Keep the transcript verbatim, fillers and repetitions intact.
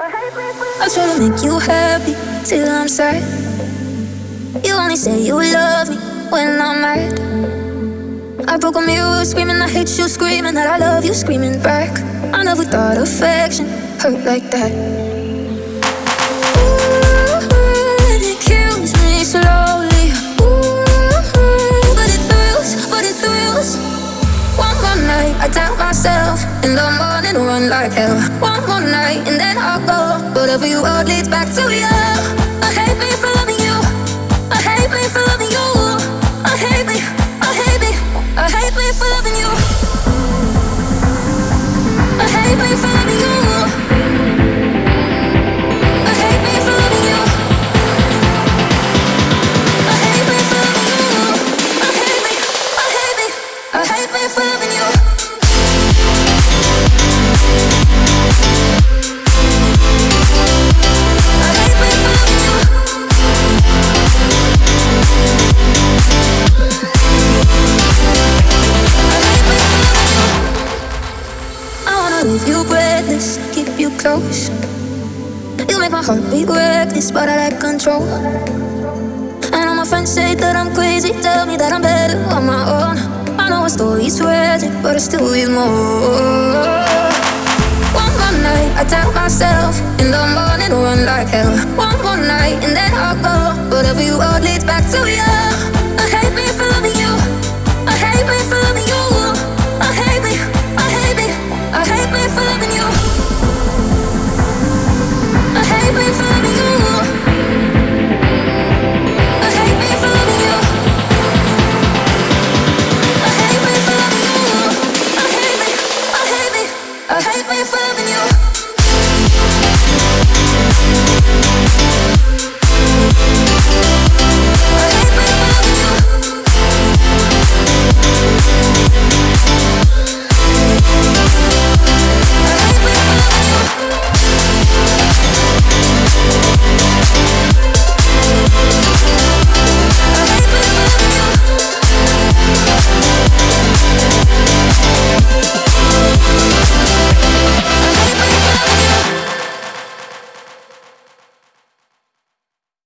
I try to make you happy till I'm sad. You only say you love me when I'm mad. I broke a mirror screaming I hate you, screaming that I love you, screaming back. I never thought affection hurt like that. Ooh, and it kills me slowly. Ooh, but it thrills, but it thrills. One more night, I doubt myself. In the morning, run like hell. One more night, and then I'll go. Whatever you are leads back to you. I hate me for loving you. I hate me for loving you. I hate me, I hate me, I hate me for loving you. I hate me for loving you. I hate me for loving you. I hate me for loving you. I hate me, I hate me, I hate me for loving you. Leave you breathless, keep you close. You make my heart beat reckless, but I like control. And all my friends say that I'm crazy, tell me that I'm better on my own. I know our story's tragic, but I still need more. One more night, I doubt myself. In the morning, run like hell. One more night, and then I'll go. Whatever you are leads back to you.